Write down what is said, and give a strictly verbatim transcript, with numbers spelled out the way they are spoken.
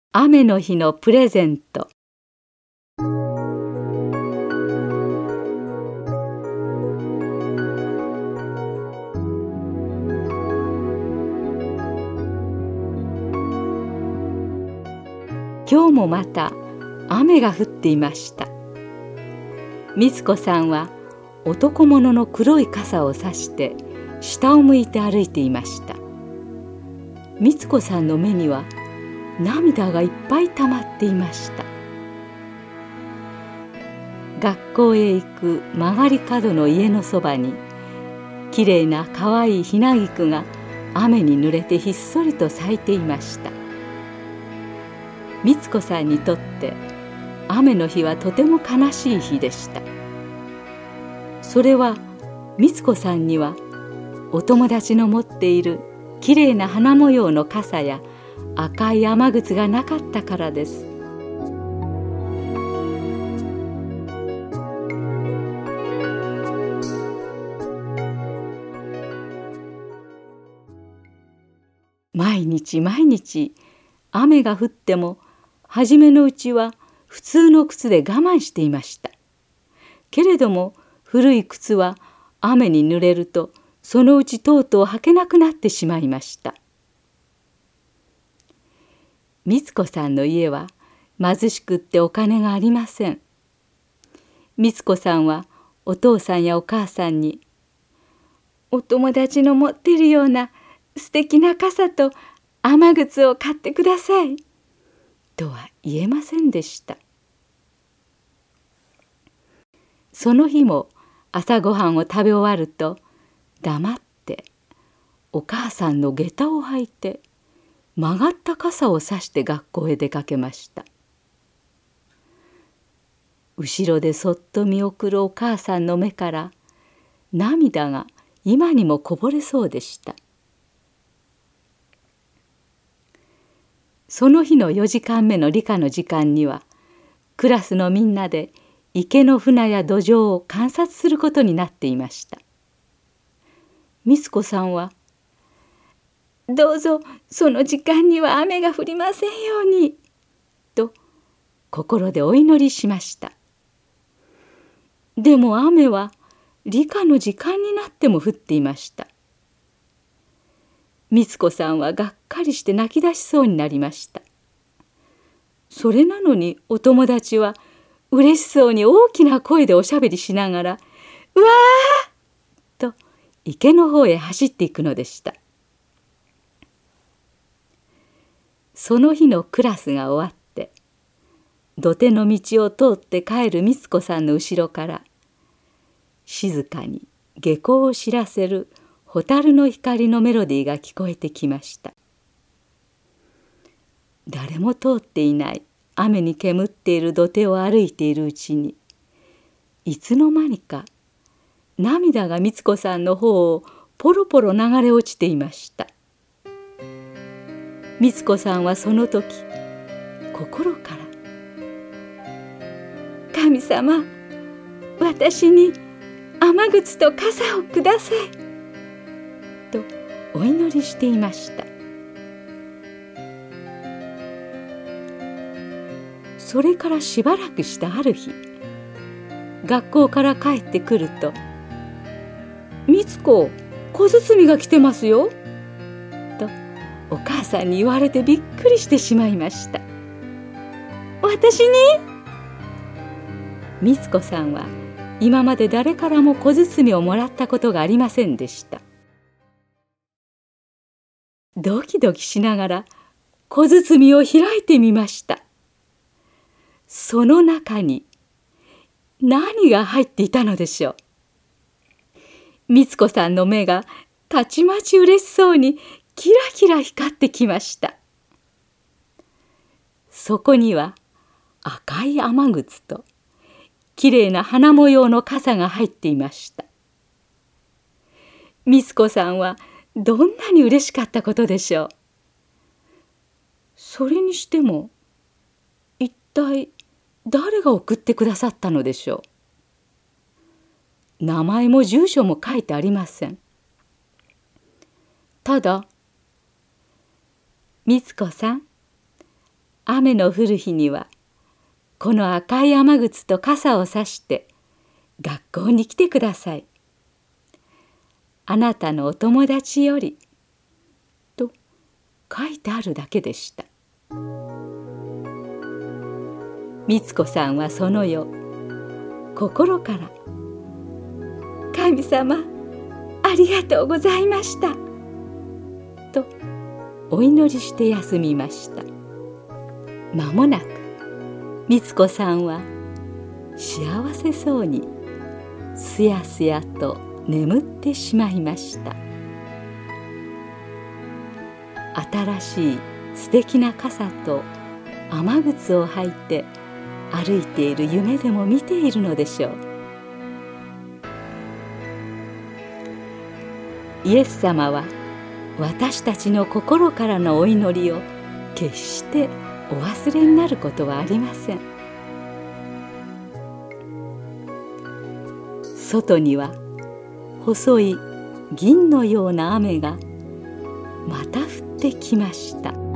雨の日のプレゼント。今日もまた雨が降っていました。みつ子さんは男物の黒い傘をさして下を向いて歩いていました。みつ子さんの目には涙がいっぱい溜まっていました。学校へ行く曲がり角の家のそばにきれいなかわいいひなぎくが雨に濡れてひっそりと咲いていました。みつ子さんにとって雨の日はとても悲しい日でした。それはみつ子さんにはお友達の持っているきれいな花模様の傘や赤い雨靴がなかったからです。毎日毎日雨が降っても初めのうちは普通の靴で我慢していました。けれども古い靴は雨に濡れるとそのうちとうとう履けなくなってしまいました。みつ子さんの家は貧しくってお金がありません。みつ子さんはお父さんやお母さんに「お友達の持っているような素敵な傘と雨靴を買ってください」とは言えませんでした。その日も朝ごはんを食べ終わると黙ってお母さんの下駄を履いて曲がった傘をさして学校へ出かけました。後ろでそっと見送るお母さんの目から涙が今にもこぼれそうでした。その日のよじかんめの理科の時間にはクラスのみんなで池の船や土壌を観察することになっていました。みつ子さんは「どうぞその時間には雨が降りませんように」と心でお祈りしました。でも雨は理科の時間になっても降っていました。みつ子さんはがっかりして泣き出しそうになりました。それなのにお友達は嬉しそうに大きな声でおしゃべりしながら「うわー!」と池の方へ走っていくのでした。その日のクラスが終わって土手の道を通って帰るみつ子さんの後ろから静かに下校を知らせる蛍の光のメロディーが聞こえてきました。誰も通っていない雨に煙っている土手を歩いているうちにいつの間にか涙がみつ子さんの方をポロポロ流れ落ちていました。みつ子さんはその時心から「神様、私に雨靴と傘をください」とお祈りしていました。それからしばらくしたある日、学校から帰ってくると「みつ子、小包が来てますよ」とお母さんに言われてびっくりしてしまいました。私に？みつ子さんは今まで誰からも小包をもらったことがありませんでした。ドキドキしながら小包を開いてみました。その中に何が入っていたのでしょう。みつ子さんの目がたちまち嬉しそうにキラキラ光ってきました。そこには赤い雨靴ときれいな花模様の傘が入っていました。みつ子さんはどんなに嬉しかったことでしょう。それにしても一体誰が送ってくださったのでしょう。名前も住所も書いてありません。ただ「みつ子さん、 雨の降る日にはこの赤い雨靴と傘をさして学校に来てください。あなたのお友達より」と書いてあるだけでした。みつ子さんはその夜心から「神様ありがとうございました」とお祈りして休みました。間もなくみつ子さんは幸せそうにすやすやと眠ってしまいました。新しい素敵な傘と雨靴を履いて歩いている夢でも見ているのでしょう。イエス様は私たちの心からのお祈りを決してお忘れになることはありません。外には細い銀のような雨がまた降ってきました。